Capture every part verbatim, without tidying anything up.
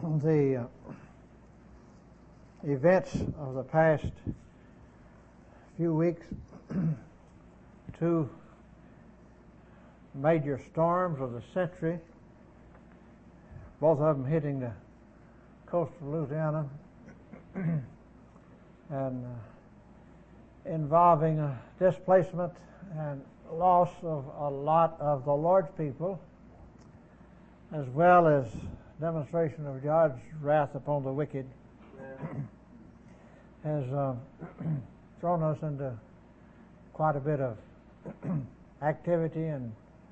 the uh, events of the past few weeks, two major storms of the century, both of them hitting the coast of Louisiana and uh, involving a displacement and loss of a lot of the Lord's people, as well as demonstration of God's wrath upon the wicked, has uh, thrown us into quite a bit of activity and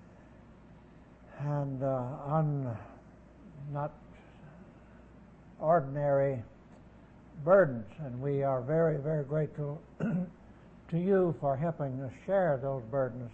and uh, un, not ordinary burdens, and we are very, very grateful to you for helping us share those burdens.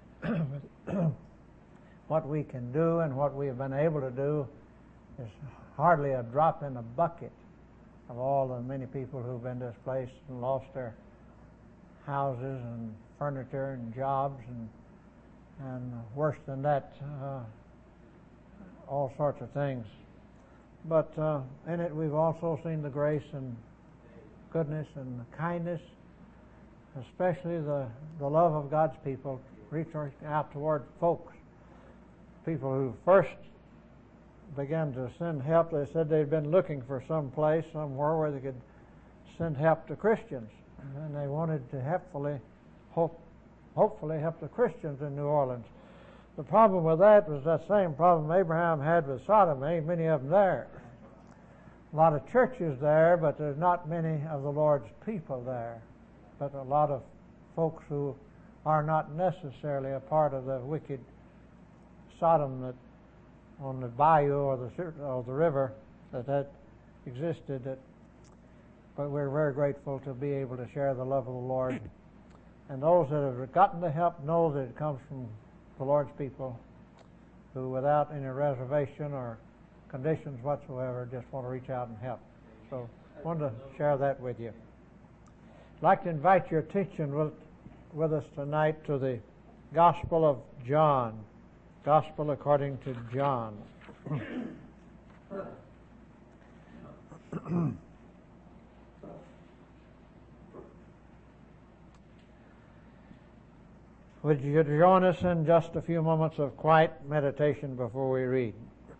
What we can do and what we have been able to do is hardly a drop in a bucket of all the many people who've been displaced and lost their houses and furniture and jobs and and worse than that, uh, all sorts of things. But uh, in it we've also seen the grace and goodness and kindness, especially the, the love of God's people reaching out toward folks, people who first began to send help. They said they'd been looking for some place, somewhere where they could send help to Christians, and they wanted to helpfully, hope, hopefully help the Christians in New Orleans. The problem with that was that same problem Abraham had with Sodom. There ain't many of them there. A lot of churches there, but there's not many of the Lord's people there. But a lot of folks who are not necessarily a part of the wicked Sodom that on the bayou or the or the river that that existed. That, but we're very grateful to be able to share the love of the Lord. And those that have gotten the help know that it comes from the Lord's people, who without any reservation or conditions whatsoever just want to reach out and help. So I wanted to share that with you. I'd like to invite your attention with, with us tonight to the Gospel of John. Gospel according to John. Would you join us in just a few moments of quiet meditation before we read?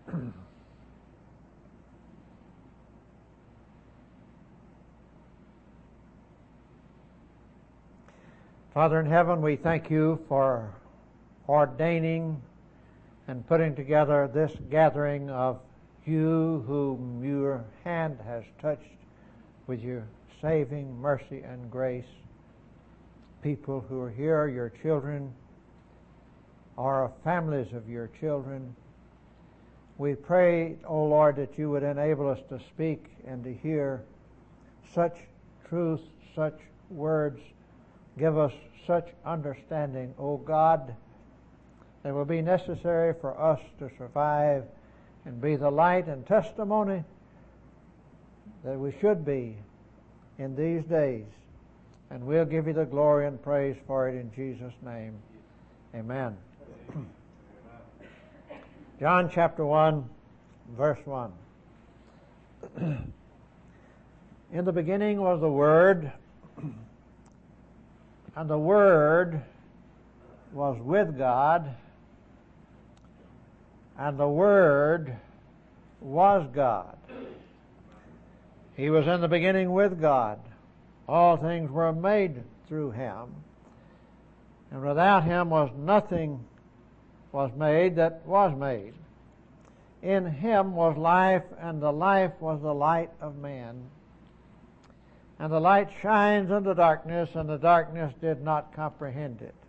Father in heaven, we thank you for ordaining and putting together this gathering of you whom your hand has touched with your saving mercy and grace. People who are here, your children, or families of your children. We pray, O Lord, that you would enable us to speak and to hear such truth, such words. Give us such understanding, O God, that will be necessary for us to survive and be the light and testimony that we should be in these days. And we'll give you the glory and praise for it in Jesus' name. Amen. John chapter one, verse one. In the beginning was the Word, and the Word was with God, and the Word was God. He was in the beginning with God. All things were made through him, and without him was nothing was made that was made. In him was life, and the life was the light of men. And the light shines in the darkness, and the darkness did not comprehend it.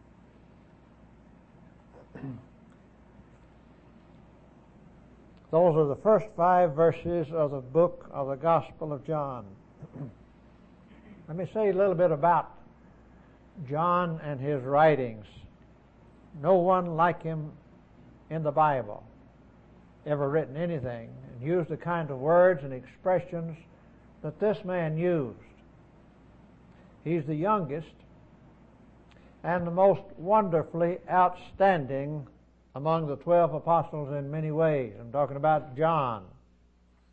Those are the first five verses of the book of the Gospel of John. Let me say a little bit about John and his writings. No one like him in the Bible ever written anything and used the kind of words and expressions that this man used. He's the youngest and the most wonderfully outstanding among the twelve apostles in many ways. I'm talking about John.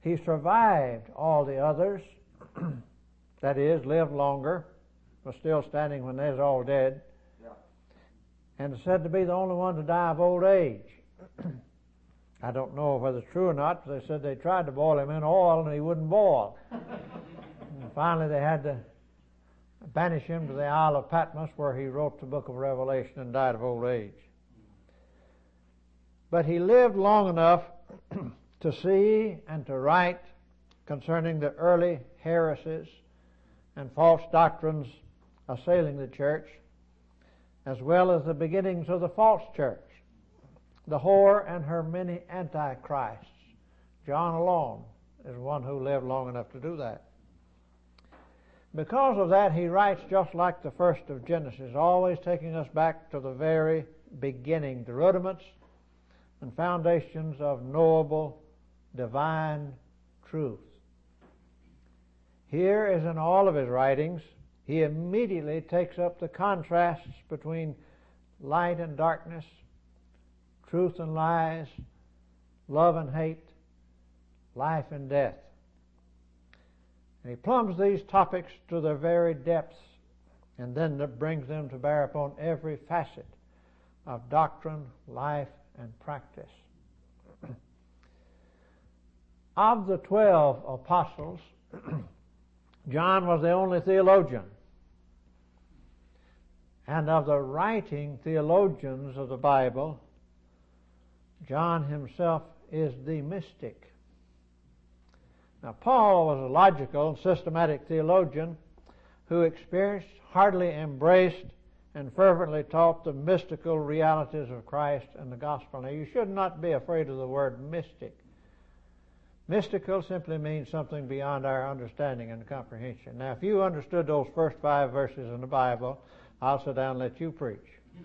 He survived all the others, that is, lived longer, was still standing when they was all dead, yeah. and is said to be the only one to die of old age. I don't know whether it's true or not, but they said they tried to boil him in oil and he wouldn't boil. And finally they had to banish him to the Isle of Patmos, where he wrote the book of Revelation and died of old age. But he lived long enough to see and to write concerning the early heresies and false doctrines assailing the church, as well as the beginnings of the false church, the whore and her many antichrists. John alone is one who lived long enough to do that. Because of that, he writes just like the first of Genesis, always taking us back to the very beginning, the rudiments and foundations of knowable divine truth. Here, as in all of his writings, he immediately takes up the contrasts between light and darkness, truth and lies, love and hate, life and death. And he plumbs these topics to their very depths, and then brings them to bear upon every facet of doctrine, life, and practice. Of the twelve apostles, John was the only theologian. And of the writing theologians of the Bible, John himself is the mystic. Now, Paul was a logical and systematic theologian who experienced, heartily embraced, and fervently taught the mystical realities of Christ and the gospel. Now, you should not be afraid of the word mystic. Mystical simply means something beyond our understanding and comprehension. Now, if you understood those first five verses in the Bible, I'll sit down and let you preach.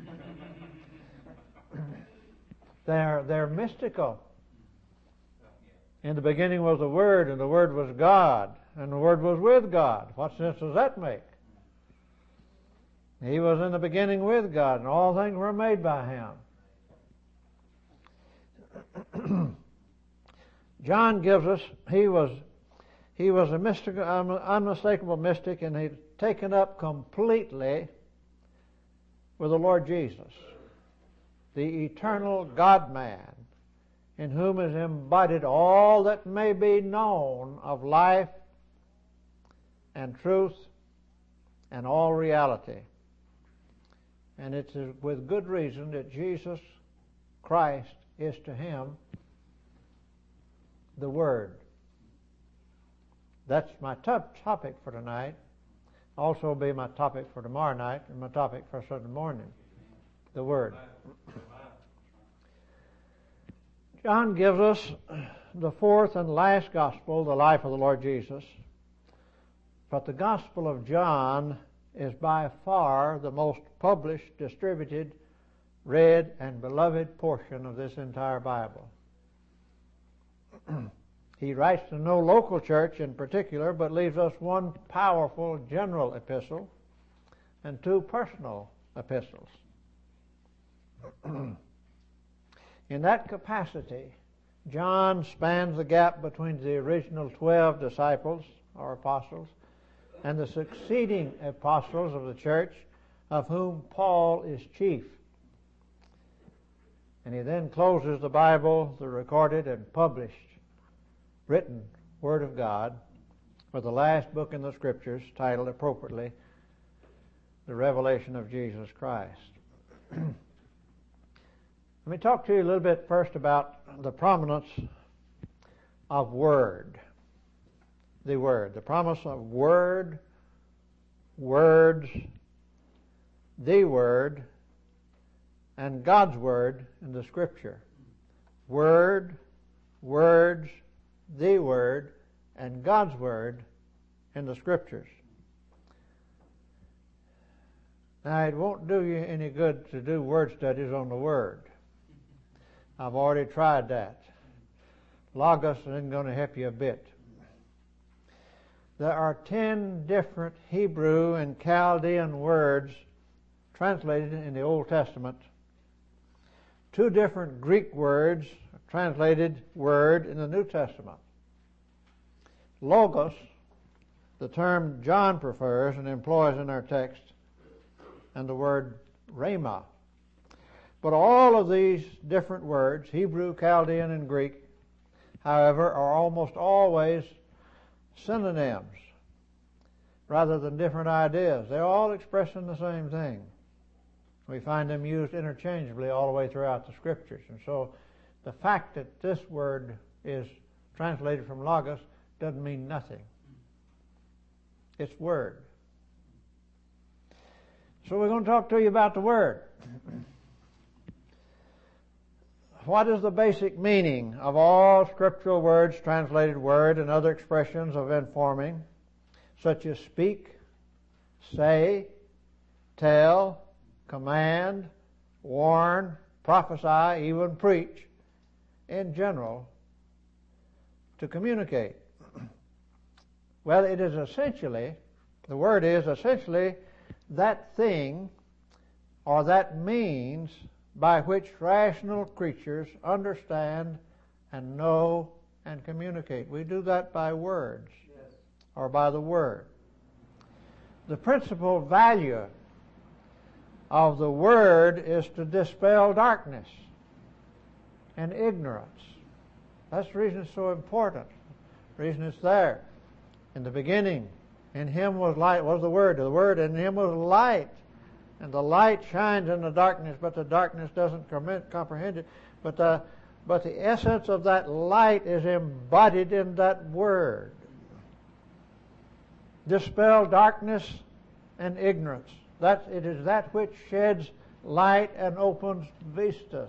they're, they're mystical. In the beginning was the Word, and the Word was God, and the Word was with God. What sense does that make? He was in the beginning with God, and all things were made by Him. John gives us, he was he was a mystical, unmistakable mystic, and he'd taken up completely with the Lord Jesus, the eternal God-man, in whom is embodied all that may be known of life and truth and all reality. And it is with good reason that Jesus Christ is to him the Word. That's my top topic for tonight. Also be my topic for tomorrow night and my topic for Sunday morning. The Word. John gives us the fourth and last gospel, the life of the Lord Jesus. But the Gospel of John is by far the most published, distributed, read, and beloved portion of this entire Bible. He writes to no local church in particular, but leaves us one powerful general epistle and two personal epistles. In that capacity, John spans the gap between the original twelve disciples or apostles and the succeeding apostles of the church, of whom Paul is chief. And he then closes the Bible, the recorded and published, written Word of God, with the last book in the Scriptures, titled appropriately, The Revelation of Jesus Christ. Let me talk to you a little bit first about the prominence of Word. The Word. The promise of Word, words, the Word, and God's Word in the Scripture. Word, words, the Word, and God's Word in the Scriptures. Now, it won't do you any good to do word studies on the Word. I've already tried that. Logos isn't going to help you a bit. There are ten different Hebrew and Chaldean words translated in the Old Testament. Two different Greek words translated word in the New Testament. logos, the term John prefers and employs in our text, and the word rhema. But all of these different words, Hebrew, Chaldean, and Greek, however, are almost always synonyms rather than different ideas. They're all expressing the same thing. We find them used interchangeably all the way throughout the Scriptures. And so the fact that this word is translated from logos doesn't mean nothing. It's word. So we're going to talk to you about the word. What is the basic meaning of all scriptural words translated word and other expressions of informing, such as speak, say, tell, command, warn, prophesy, even preach, in general, to communicate? Well, it is essentially, the word is essentially that thing or that means by which rational creatures understand and know and communicate. We do that by words, yes, or by the word. The principal value of the word is to dispel darkness and ignorance. That's the reason it's so important. The reason it's there. In the beginning, in Him was light, was the Word. The Word, in Him was light. And the light shines in the darkness, but the darkness doesn't comprehend it. But the, but the essence of that light is embodied in that Word. Dispel darkness and ignorance. That, it is that which sheds light and opens vistas.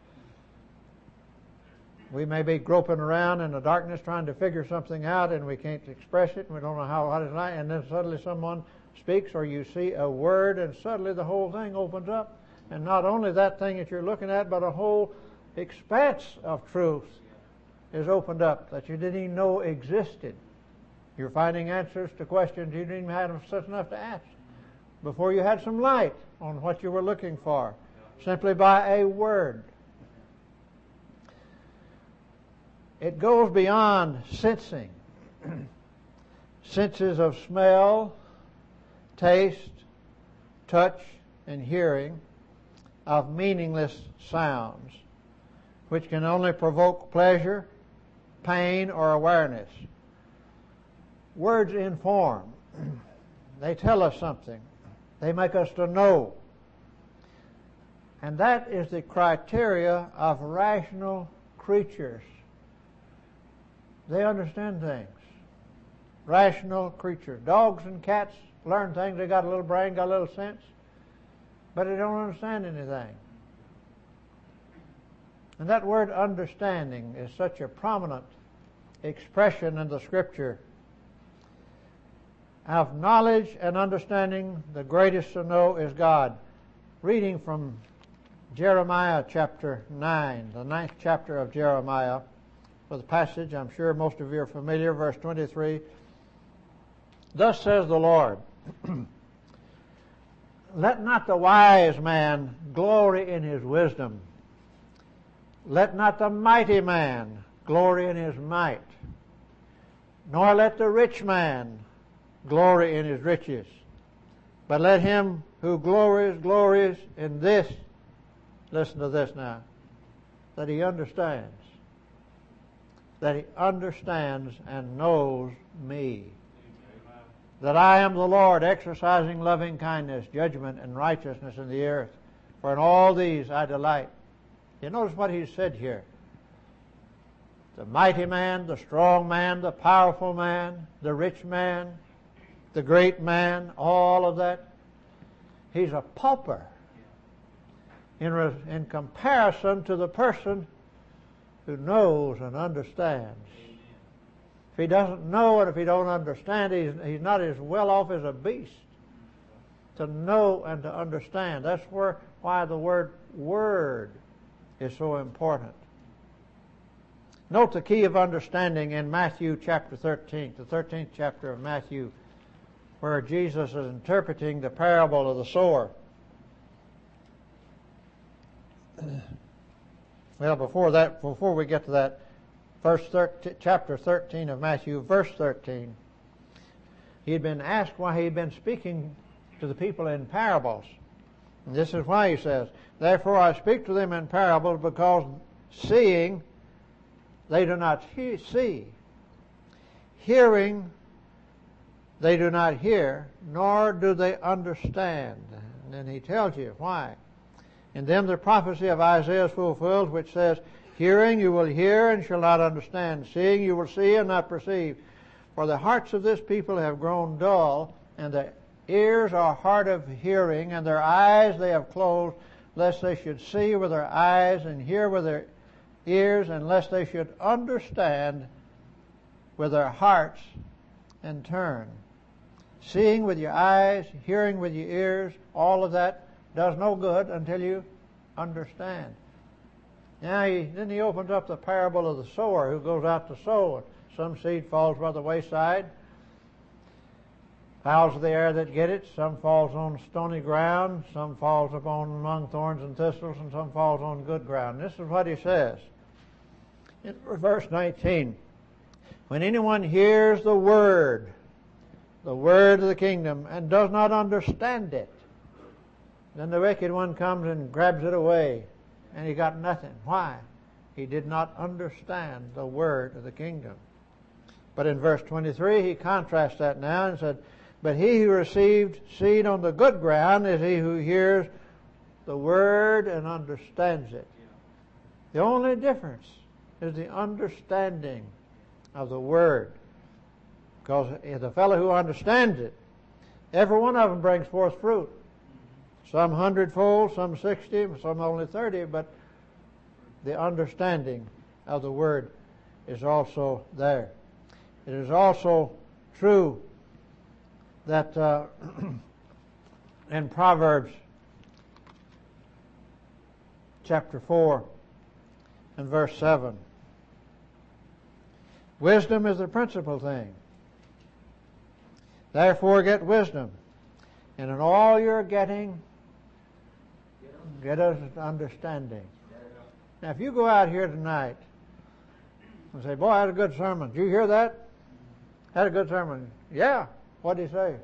We may be groping around in the darkness trying to figure something out, and we can't express it, and we don't know how what it's like, and then suddenly someone speaks, or you see a word, and suddenly the whole thing opens up. And not only that thing that you're looking at, but a whole expanse of truth is opened up that you didn't even know existed. You're finding answers to questions you didn't even have such enough to ask before you had some light on what you were looking for, simply by a word. It goes beyond sensing. Senses of smell, taste, touch, and hearing of meaningless sounds, which can only provoke pleasure, pain, or awareness. Words inform. They tell us something. They make us to know. And that is the criteria of rational creatures. They understand things. Rational creatures. Dogs and cats learn things. They got a little brain, got a little sense, but they don't understand anything. And that word understanding is such a prominent expression in the Scripture. Of knowledge and understanding, the greatest to know is God. Reading from Jeremiah chapter nine, the ninth chapter of Jeremiah, for the passage I'm sure most of you are familiar, verse twenty-three. Thus says the Lord, let not the wise man glory in his wisdom. Let not the mighty man glory in his might. Nor let the rich man glory in his riches. But let him who glories, glories in this, listen to this now, that he understands. That he understands and knows me. Amen. That I am the Lord, exercising loving kindness, judgment, and righteousness in the earth. For in all these I delight. You notice what he said here. The mighty man, the strong man, the powerful man, the rich man, the great man, all of that. He's a pauper in, re- in comparison to the person who knows and understands. If he doesn't know and if he don't understand, he's, he's not as well off as a beast. To know and to understand. That's where why the word word is so important. Note the key of understanding in Matthew chapter thirteen, the thirteenth chapter of Matthew, where Jesus is interpreting the parable of the sower. Well, before that, before we get to that, verse thirteen, chapter thirteen of Matthew, verse thirteen. He had been asked why he had been speaking to the people in parables. And this is why he says, therefore I speak to them in parables, because seeing they do not he- see, hearing they do not hear, nor do they understand. And then he tells you why. In them the prophecy of Isaiah is fulfilled, which says, hearing you will hear and shall not understand, seeing you will see and not perceive. For the hearts of this people have grown dull, and their ears are hard of hearing, and their eyes they have closed, lest they should see with their eyes and hear with their ears, and lest they should understand with their hearts and turn. Seeing with your eyes, hearing with your ears, all of that does no good until you understand. Now, he, then he opens up the parable of the sower who goes out to sow. Some seed falls by the wayside. Fowls of the air that get it. Some falls on stony ground. Some falls upon among thorns and thistles, and some falls on good ground. This is what he says in verse nineteen. When anyone hears the word, the word of the kingdom, and does not understand it, then the wicked one comes and grabs it away, and he got nothing. Why? He did not understand the word of the kingdom. But in verse twenty-three, he contrasts that now and said, but he who received seed on the good ground is he who hears the word and understands it. The only difference is the understanding of the word. Because the fellow who understands it, every one of them brings forth fruit. Some hundredfold, some sixty, some only thirty, but the understanding of the word is also there. It is also true that uh, in Proverbs chapter four and verse seven, wisdom is the principal thing. Therefore get wisdom, and in all you're getting, get us understanding. Now, if you go out here tonight and say, boy, I had a good sermon. Did you hear that? Had a good sermon. Yeah. What did he say?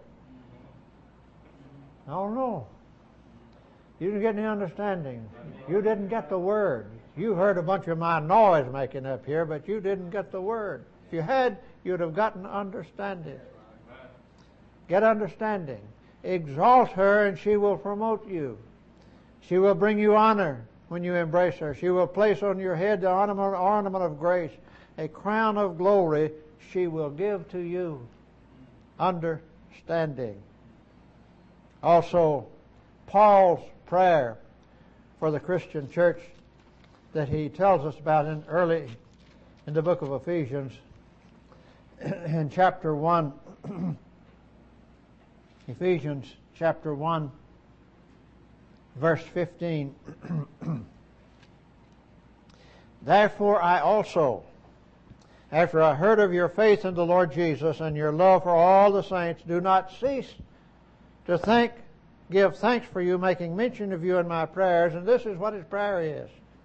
I don't know. You didn't get any understanding. You didn't get the word. You heard a bunch of my noise making up here, but you didn't get the word. If you had, you'd have gotten understanding. Get understanding. Exalt her, and she will promote you. She will bring you honor when you embrace her. She will place on your head the ornament, ornament of grace. A crown of glory she will give to you. Understanding. Also, Paul's prayer for the Christian church that he tells us about in early in the book of Ephesians, in chapter one. Ephesians chapter one, verse fifteen. Therefore I also, after I heard of your faith in the Lord Jesus and your love for all the saints, do not cease to think, give thanks for you, making mention of you in my prayers. And this is what his prayer is.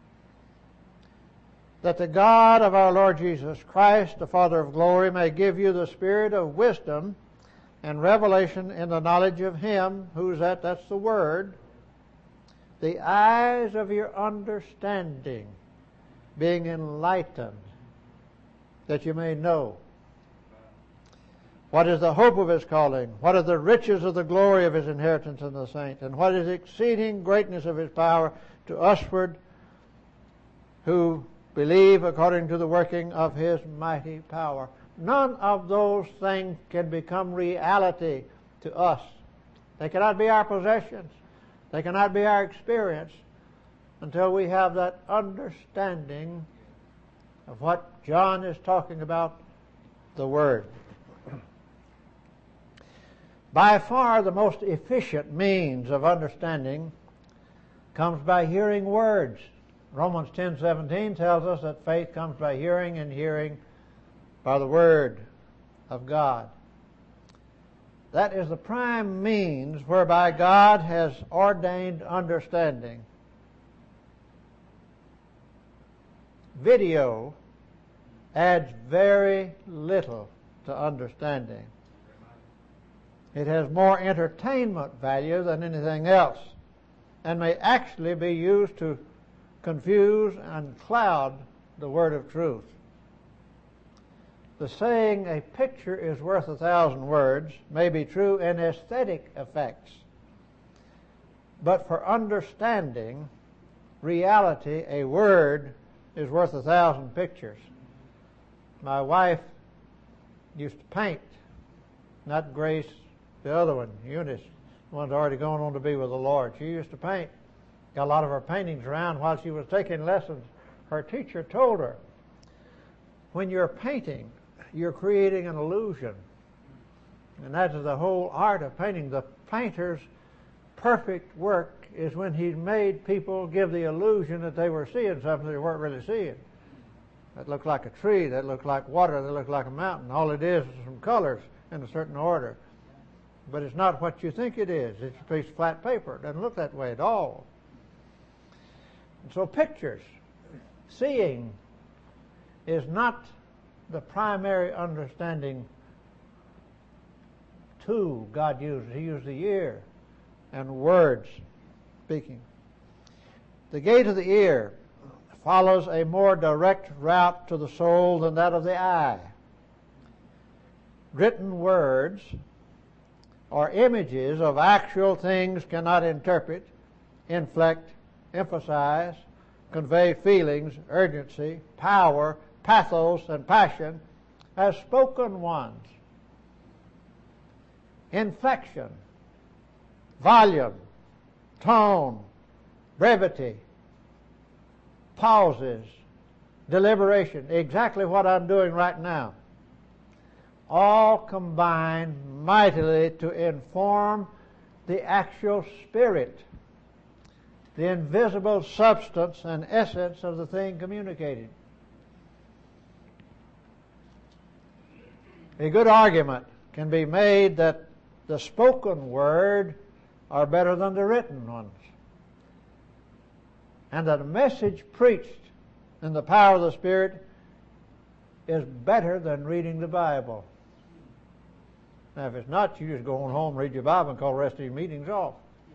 That the God of our Lord Jesus Christ, the Father of glory, may give you the spirit of wisdom and revelation in the knowledge of him. Who's that? That's the Word. The eyes of your understanding being enlightened, that you may know what is the hope of his calling, what are the riches of the glory of his inheritance in the saints, and what is the exceeding greatness of his power to usward who believe according to the working of his mighty power. None of those things can become reality to us. They cannot be our possessions. They cannot be our experience until we have that understanding of what John is talking about, the Word. By far the most efficient means of understanding comes by hearing words. Romans ten seventeen tells us that faith comes by hearing, and hearing by the Word of God. That is the prime means whereby God has ordained understanding. Video adds very little to understanding. It has more entertainment value than anything else, and may actually be used to confuse and cloud the word of truth. The saying, a picture is worth a thousand words, may be true in aesthetic effects. But for understanding reality, a word is worth a thousand pictures. My wife used to paint, not Grace, the other one, Eunice, the one's already gone on to be with the Lord. She used to paint. Got a lot of her paintings around while she was taking lessons. Her teacher told her, when you're painting, you're creating an illusion. And that is the whole art of painting. The painter's perfect work is when he made people give the illusion that they were seeing something they weren't really seeing. That looked like a tree, that looked like water, that looked like a mountain. All it is is some colors in a certain order. But it's not what you think it is. It's a piece of flat paper. It doesn't look that way at all. And so pictures, seeing, is not the primary understanding tool God uses. He used the ear and words speaking. The gate of the ear follows a more direct route to the soul than that of the eye. Written words or images of actual things cannot interpret, inflect, emphasize, convey feelings, urgency, power, pathos, and passion as spoken ones. Inflection, volume, tone, brevity, pauses, deliberation, exactly what I'm doing right now, all combine mightily to inform the actual spirit, the invisible substance and essence of the thing communicated. A good argument can be made that the spoken word are better than the written ones, and that a message preached in the power of the Spirit is better than reading the Bible. Now, if it's not, you just go on home, read your Bible, and call the rest of your meetings off.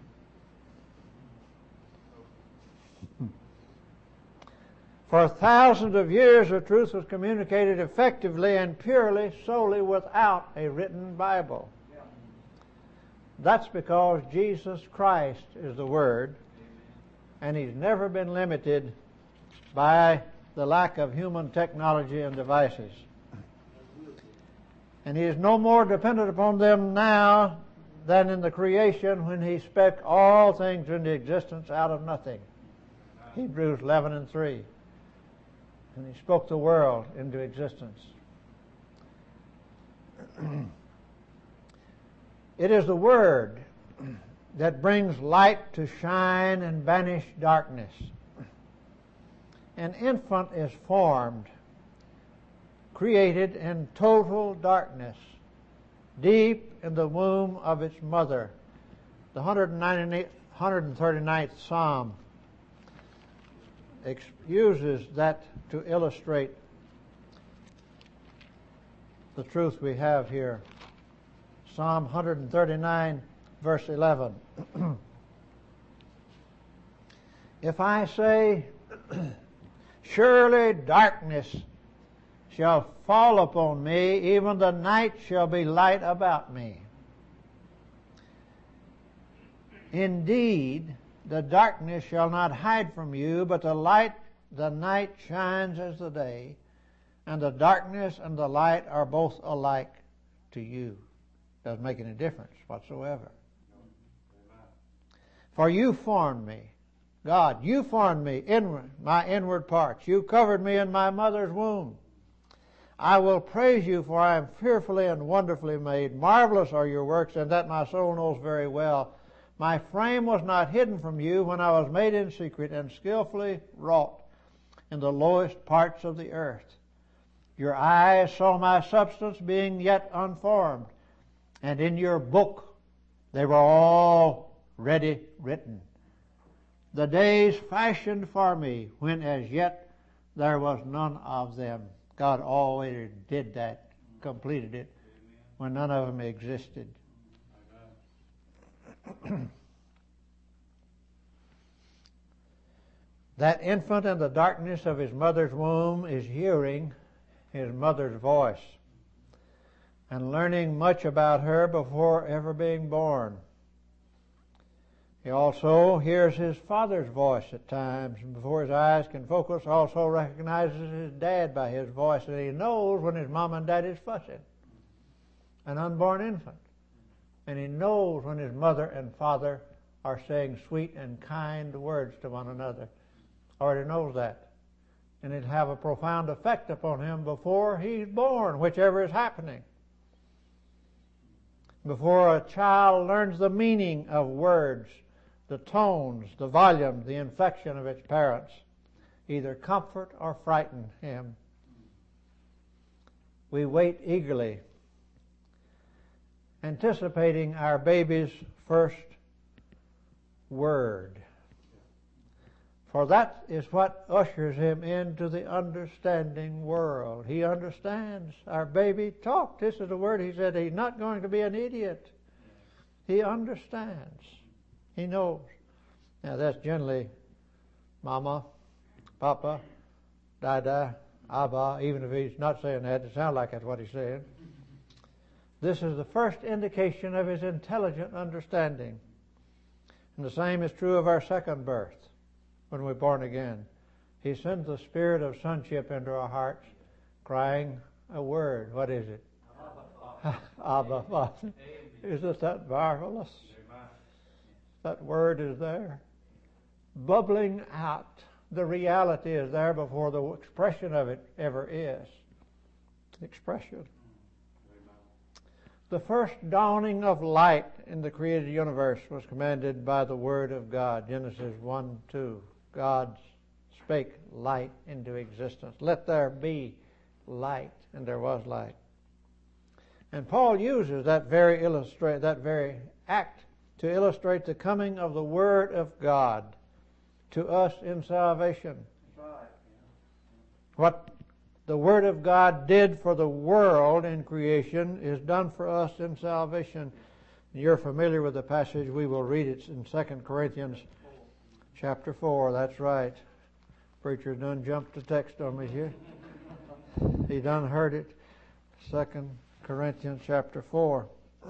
For thousands of years, the truth was communicated effectively and purely solely without a written Bible. That's because Jesus Christ is the Word, and He's never been limited by the lack of human technology and devices. And He is no more dependent upon them now than in the creation when He spec all things into existence out of nothing. Hebrews eleven and three. And He spoke the world into existence. It is the Word that brings light to shine and banish darkness. An infant is formed, created in total darkness, deep in the womb of its mother. The one hundred thirty-ninth Psalm uses that to illustrate the truth we have here. Psalm one hundred thirty-nine, verse eleven. If I say, surely darkness shall fall upon me, even the night shall be light about me. Indeed, the darkness shall not hide from you, but the light, the night shines as the day, and the darkness and the light are both alike to you. Doesn't make any difference whatsoever. For you formed me, God, you formed me, inward, my inward parts. You covered me in my mother's womb. I will praise you, for I am fearfully and wonderfully made. Marvelous are your works, and that my soul knows very well. My frame was not hidden from you when I was made in secret and skillfully wrought in the lowest parts of the earth. Your eyes saw my substance being yet unformed, and in your book they were all ready written. The days fashioned for me, when as yet there was none of them. God already did that, completed it, when none of them existed. That infant in the darkness of his mother's womb is hearing his mother's voice and learning much about her before ever being born. He also hears his father's voice at times, and before his eyes can focus, also recognizes his dad by his voice, and he knows when his mom and dad is fussing. An unborn infant. And he knows when his mother and father are saying sweet and kind words to one another. Already knows that. And it'll have a profound effect upon him before he's born, whichever is happening. Before a child learns the meaning of words, the tones, the volume, the inflection of its parents, either comfort or frighten him. We wait eagerly, anticipating our baby's first word. For that is what ushers him into the understanding world. He understands. Our baby talked. This is the word he said. He's not going to be an idiot. He understands. He knows. Now that's generally Mama, Papa, Dada, Abba. Even if he's not saying that, it sounds like that's what he's saying. This is the first indication of his intelligent understanding. And the same is true of our second birth. When we're born again, He sends the spirit of sonship into our hearts, crying a word. What is it? Abba, Abba Father. Isn't that marvelous? That word is there, bubbling out. The reality is there before the expression of it ever is. Expression. The first dawning of light in the created universe was commanded by the Word of God. Genesis one two. God spake light into existence. Let there be light, and there was light. And Paul uses that very illustrate that very act to illustrate the coming of the Word of God to us in salvation. What the Word of God did for the world in creation is done for us in salvation. You're familiar with the passage. We will read it in Second Corinthians chapter four. That's right. Preacher done jumped the text on me here. He done heard it. Second Corinthians chapter four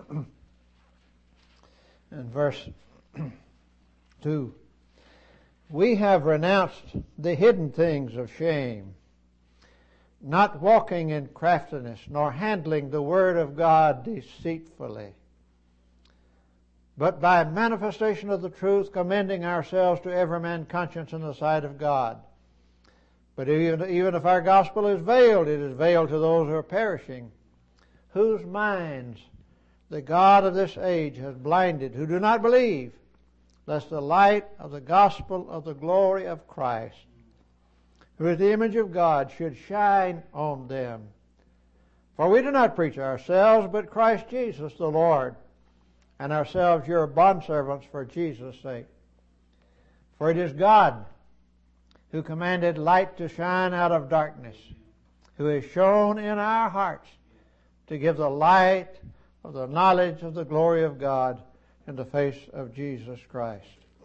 and verse two. We have renounced the hidden things of shame, not walking in craftiness, nor handling the word of God deceitfully, but by manifestation of the truth, commending ourselves to every man's conscience in the sight of God. But even, even if our gospel is veiled, it is veiled to those who are perishing, whose minds the God of this age has blinded, who do not believe, lest the light of the gospel of the glory of Christ, who is the image of God, should shine on them. For we do not preach ourselves, but Christ Jesus the Lord, and ourselves your bondservants for Jesus' sake. For it is God who commanded light to shine out of darkness, who is shown in our hearts to give the light of the knowledge of the glory of God in the face of Jesus Christ.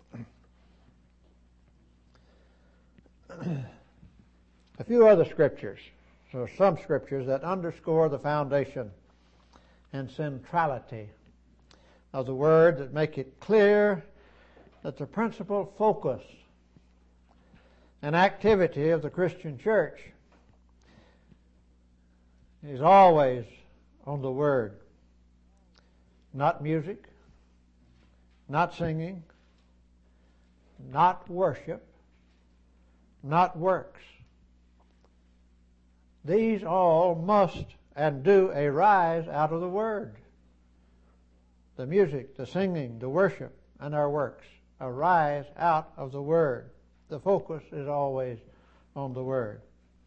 A few other scriptures, so some scriptures that underscore the foundation and centrality of the Word, that make it clear that the principal focus and activity of the Christian church is always on the Word. Not music, not singing, not worship, not works. These all must and do arise out of the Word. The music, the singing, the worship, and our works arise out of the Word. The focus is always on the Word.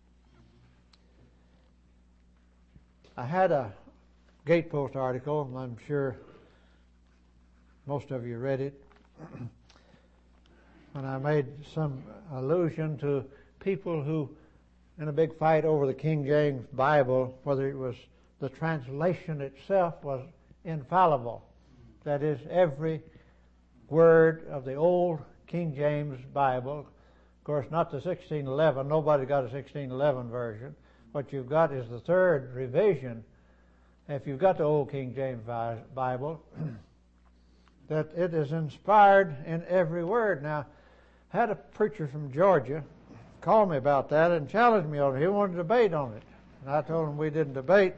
I had a Gatepost article, and I'm sure most of you read it, and I made some allusion to people who in a big fight over the King James Bible, whether it was the translation itself was infallible. That is, every word of the old King James Bible, of course not the sixteen eleven, nobody got a sixteen eleven version. What you've got is the third revision. If you've got the old King James Bible, that it is inspired in every word. Now, I had a preacher from Georgia call me about that and challenged me on it. He wanted to debate on it. And I told him we didn't debate.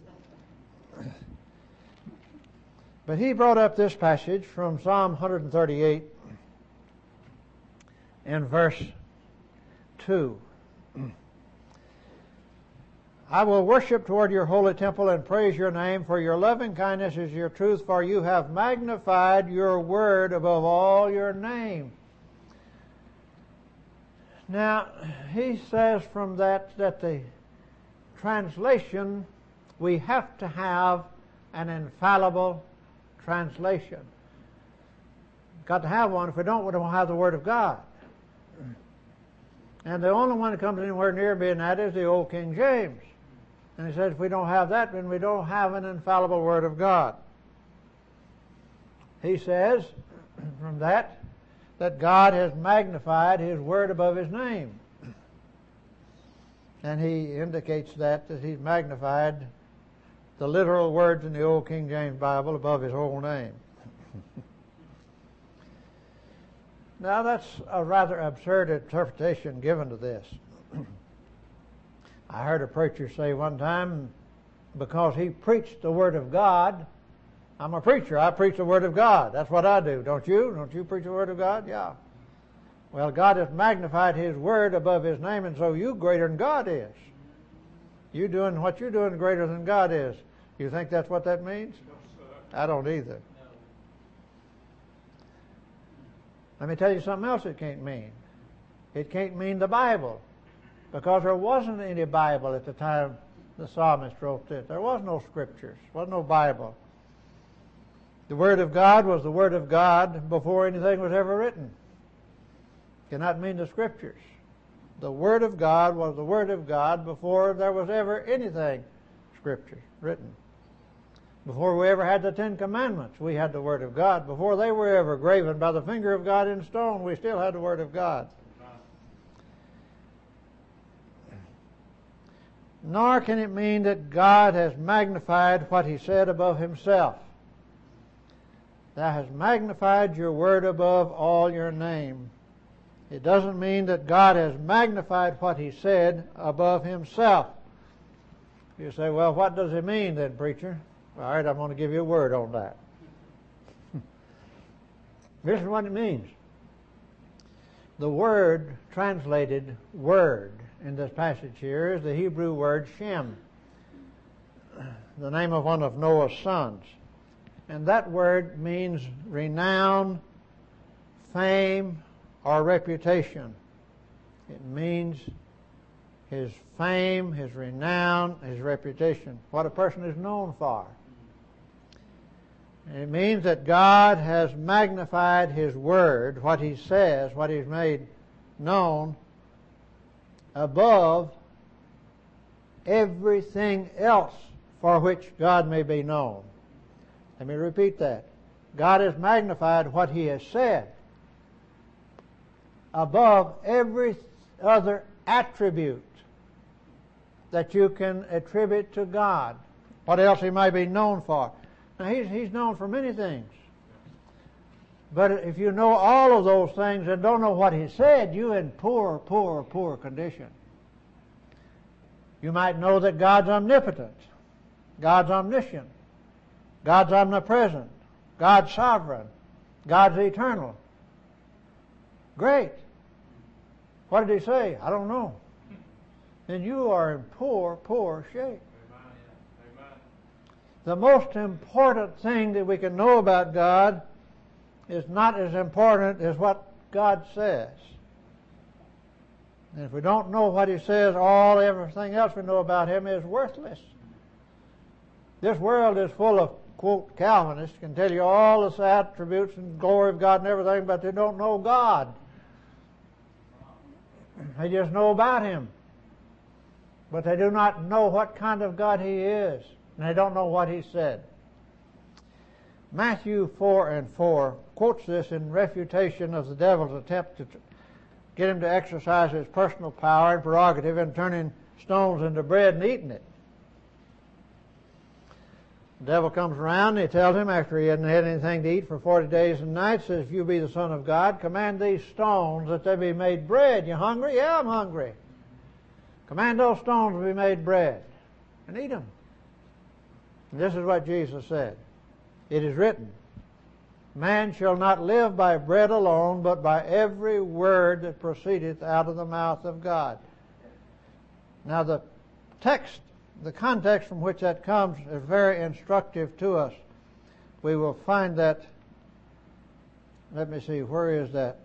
But he brought up this passage from Psalm one thirty-eight in verse two. I will worship toward your holy temple and praise your name, for your loving kindness is your truth, for you have magnified your word above all your name. Now, he says from that that the translation, we have to have an infallible translation. Got to have one. If we don't, we don't have the Word of God. And the only one that comes anywhere near being that is the old King James. And he says if we don't have that, then we don't have an infallible Word of God. He says from that that God has magnified His Word above His name. And he indicates that, that He's magnified the literal words in the old King James Bible above His whole name. Now that's a rather absurd interpretation given to this. I heard a preacher say one time, because he preached the Word of God, I'm a preacher, I preach the Word of God. That's what I do. Don't you? Don't you preach the Word of God? Yeah. Well, God has magnified His Word above His name, and so you greater than God is. You doing what you're doing greater than God is. You think that's what that means? No, sir. I don't either. No. Let me tell you something else it can't mean. It can't mean the Bible, because there wasn't any Bible at the time the psalmist wrote this. There was no scriptures. There was no Bible. The Word of God was the Word of God before anything was ever written. Cannot mean the scriptures. The Word of God was the Word of God before there was ever anything scripture written. Before we ever had the Ten Commandments, we had the Word of God. Before they were ever graven by the finger of God in stone, we still had the Word of God. Nor can it mean that God has magnified what He said above Himself. Thou hast magnified your word above all your name. It doesn't mean that God has magnified what He said above Himself. You say, well, what does it mean then, preacher? All right, I'm going to give you a word on that. This is what it means. The word translated word in this passage here is the Hebrew word Shem, the name of one of Noah's sons. And that word means renown, fame, or reputation. It means his fame, his renown, his reputation, what a person is known for. And it means that God has magnified His Word, what He says, what He's made known, above everything else for which God may be known. Let me repeat that. God has magnified what He has said above every other attribute that you can attribute to God. What else He might be known for. Now, He's, he's known for many things. But if you know all of those things and don't know what He said, you're in poor, poor, poor condition. You might know that God's omnipotent, God's omniscient, God's omnipresent, God's sovereign, God's eternal. Great. What did He say? I don't know. Then you are in poor, poor shape. Amen. Amen. The most important thing that we can know about God is not as important as what God says. And if we don't know what He says, all everything else we know about Him is worthless. This world is full of, quote, Calvinists, can tell you all the attributes and glory of God and everything, but they don't know God. They just know about Him. but they do not know what kind of God He is, and they don't know what He said. Matthew four and four quotes this in refutation of the devil's attempt to get him to exercise his personal power and prerogative in turning stones into bread and eating it. The devil comes around and he tells him, after he hadn't had anything to eat for forty days and nights, says, if you be the Son of God, command these stones that they be made bread. You hungry? Yeah, I'm hungry. Command those stones to be made bread and eat them. And this is what Jesus said. It is written, man shall not live by bread alone, but by every word that proceedeth out of the mouth of God. Now the text, the context from which that comes is very instructive to us. We will find that, let me see, where is that?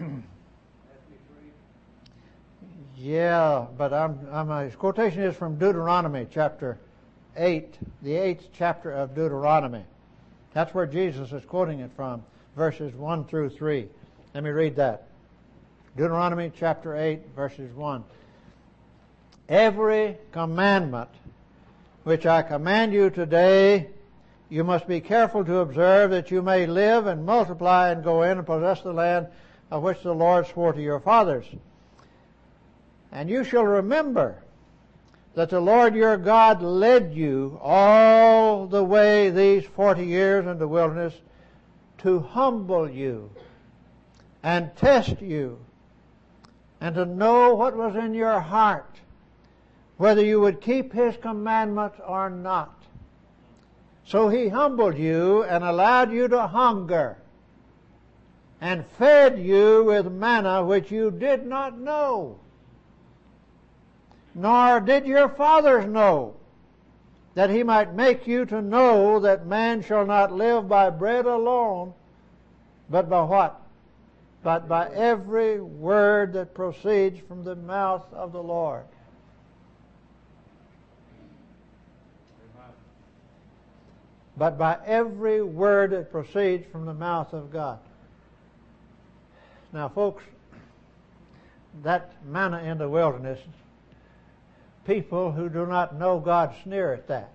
Yeah, but I'm, I'm, my quotation is from Deuteronomy chapter eight, the eighth chapter of Deuteronomy. That's where Jesus is quoting it from, verses one through three. Let me read that. Deuteronomy chapter eight, verses one. Every commandment which I command you today, you must be careful to observe, that you may live and multiply and go in and possess the land of which the Lord swore to your fathers. And you shall remember that the Lord your God led you all the way these forty years in the wilderness to humble you and test you and to know what was in your heart, whether you would keep His commandments or not. So He humbled you and allowed you to hunger and fed you with manna which you did not know, nor did your fathers know, that He might make you to know that man shall not live by bread alone, but by what? But by every word that proceeds from the mouth of the Lord. But by every word that proceeds from the mouth of God. Now, folks, that manna in the wilderness, people who do not know God sneer at that.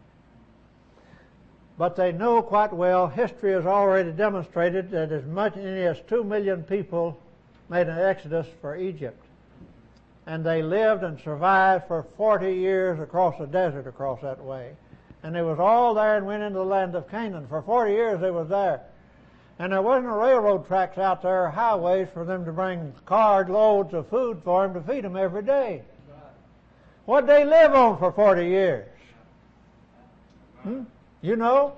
But they know quite well, history has already demonstrated that as much as two million people made an exodus for Egypt. And they lived and survived for forty years across the desert across that way. And they was all there and went into the land of Canaan. For forty years they was there. And there wasn't railroad tracks out there or highways for them to bring cart loads of food for them to feed them every day. What did they live on for forty years? Hmm? You know?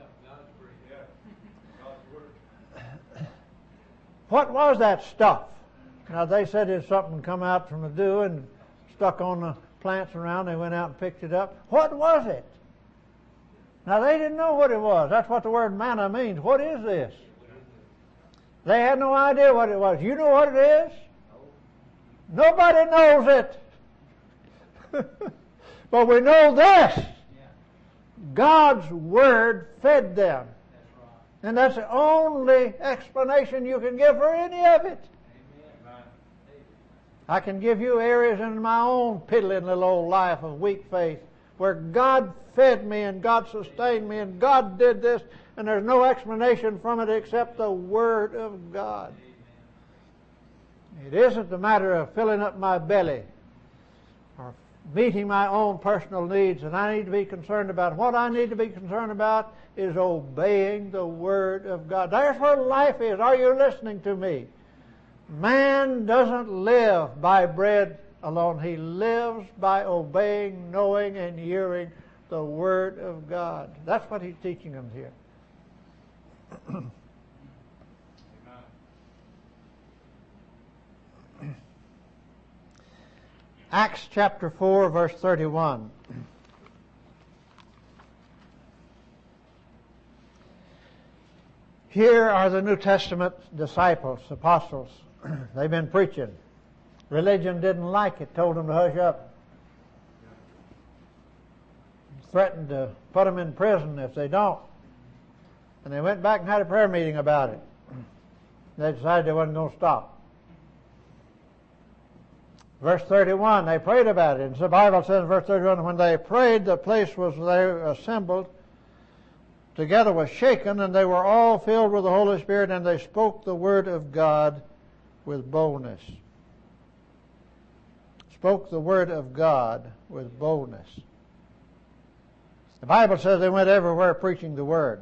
What was that stuff? Now they said there's something come out from the dew and stuck on the plants around. They went out and picked it up. What was it? Now they didn't know what it was. That's what the word manna means. What is this? They had no idea what it was. You know what it is? Nobody knows it. But we know this. God's Word fed them. And that's the only explanation you can give for any of it. I can give you areas in my own piddling little old life of weak faith where God fed me and God sustained me and God did this, and there's no explanation from it except the Word of God. It isn't a matter of filling up my belly or meeting my own personal needs, and I need to be concerned about. What I need to be concerned about is obeying the Word of God. That's where life is. Are you listening to me? Man doesn't live by bread alone. He lives by obeying, knowing, and hearing the Word of God. That's what He's teaching them here. Acts chapter four, verse thirty-one. Here are the New Testament disciples, apostles. They've been preaching. Religion didn't like it, told them to hush up. Threatened to put them in prison if they don't. And they went back and had a prayer meeting about it. They decided they wasn't going to stop. Verse thirty-one, they prayed about it. And the Bible says in verse thirty-one, when they prayed, the place was there assembled together was shaken, and they were all filled with the Holy Spirit, and they spoke the word of God with boldness. Spoke the word of God with boldness. The Bible says they went everywhere preaching the word.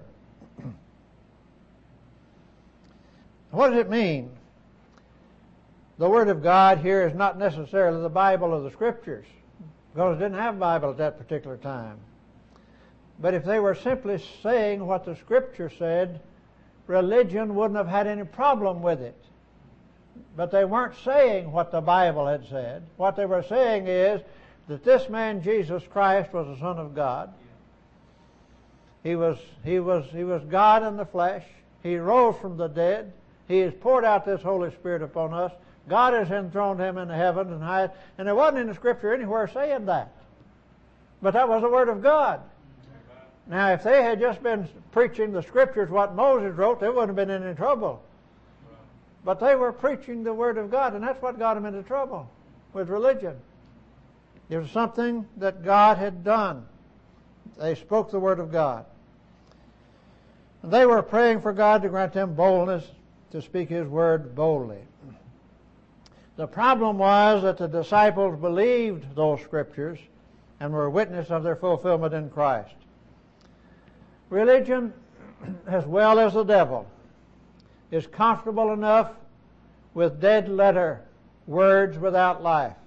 What does it mean? The Word of God here is not necessarily the Bible or the Scriptures, because they didn't have a Bible at that particular time. But if they were simply saying what the Scripture said, religion wouldn't have had any problem with it. But they weren't saying what the Bible had said. What they were saying is that this man, Jesus Christ, was the Son of God. He was, he was, he was God in the flesh. He rose from the dead. He has poured out this Holy Spirit upon us. God has enthroned him in the heavens and highest. And there wasn't in the Scripture anywhere saying that. But that was the Word of God. Now, if they had just been preaching the Scriptures, what Moses wrote, they wouldn't have been in any trouble. But they were preaching the Word of God, and that's what got them into trouble with religion. It was something that God had done. They spoke the Word of God. And they were praying for God to grant them boldness to speak His Word boldly. The problem was that the disciples believed those Scriptures and were witness of their fulfillment in Christ. Religion, as well as the devil, is comfortable enough with dead letter words without life.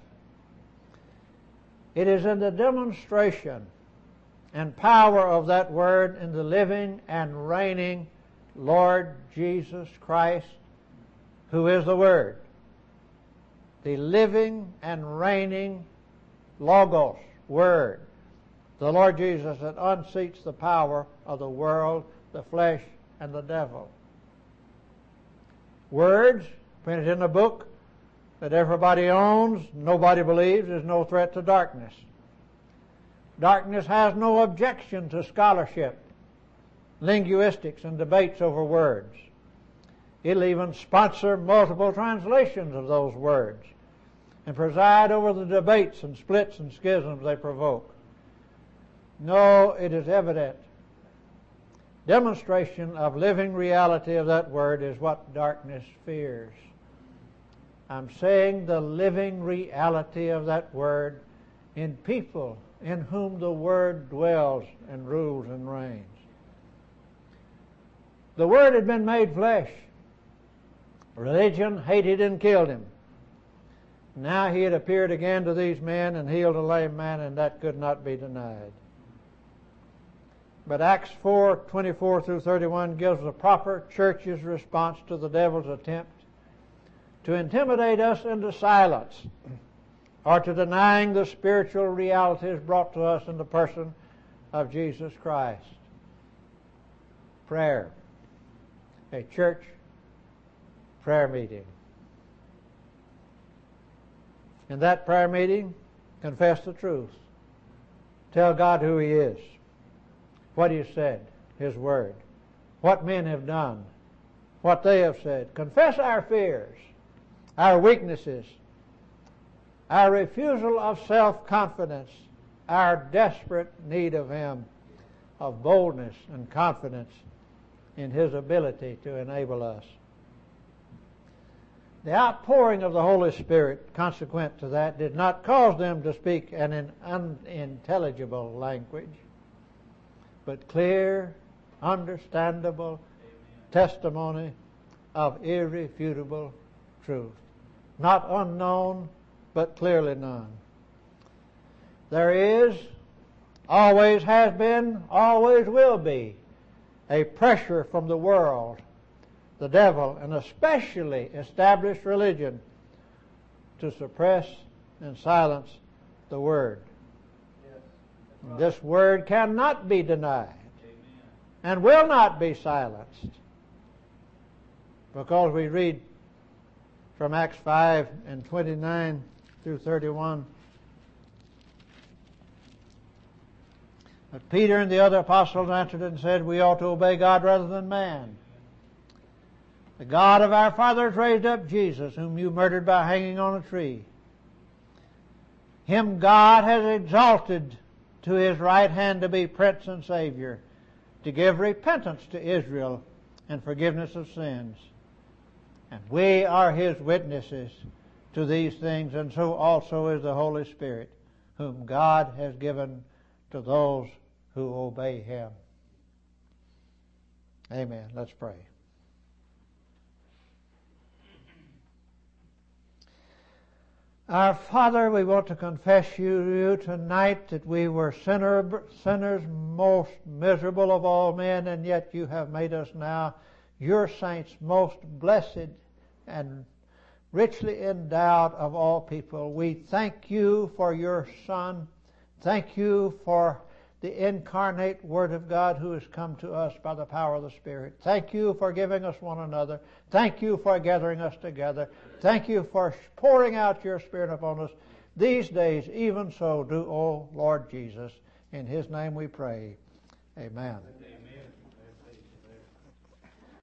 It is in the demonstration and power of that Word in the living and reigning Lord Jesus Christ, who is the Word. The living and reigning Logos, Word. The Lord Jesus that unseats the power of the world, the flesh, and the devil. Words printed in a book that everybody owns, nobody believes, is no threat to darkness. Darkness has no objection to scholarship, linguistics, and debates over words. It'll even sponsor multiple translations of those words and preside over the debates and splits and schisms they provoke. No, it is evident. Demonstration of living reality of that Word is what darkness fears. I'm saying the living reality of that Word in people in whom the Word dwells and rules and reigns. The Word had been made flesh. Religion hated and killed Him. Now He had appeared again to these men and healed a lame man, and that could not be denied. But Acts four, twenty-four through thirty-one gives the proper church's response to the devil's attempt to intimidate us into silence or to denying the spiritual realities brought to us in the person of Jesus Christ. Prayer. A church prayer meeting. In that prayer meeting, confess the truth. Tell God who He is, what He said, His Word, what men have done, what they have said. Confess our fears, our weaknesses, our refusal of self-confidence, our desperate need of Him, of boldness and confidence in His ability to enable us. The outpouring of the Holy Spirit consequent to that did not cause them to speak an unintelligible language, but clear, understandable testimony of irrefutable truth. Not unknown, but clearly known. There is, always has been, always will be, a pressure from the world, the devil, and especially established religion to suppress and silence the Word. Yes, right. This Word cannot be denied. Amen. And will not be silenced, because we read from Acts five and twenty-nine through thirty-one. But Peter and the other apostles answered and said, we ought to obey God rather than man. The God of our fathers raised up Jesus, whom you murdered by hanging on a tree. Him God has exalted to His right hand to be Prince and Savior, to give repentance to Israel and forgiveness of sins. And we are His witnesses to these things, and so also is the Holy Spirit, whom God has given to those who obey Him. Amen. Let's pray. Our Father, we want to confess you, you tonight that we were sinner, sinners most miserable of all men, and yet you have made us now your saints most blessed and richly endowed of all people. We thank you for your Son. Thank you for the incarnate Word of God who has come to us by the power of the Spirit. Thank you for giving us one another. Thank you for gathering us together. Thank you for pouring out your Spirit upon us these days. Even so do, O Lord Jesus. In His name we pray. Amen. Amen.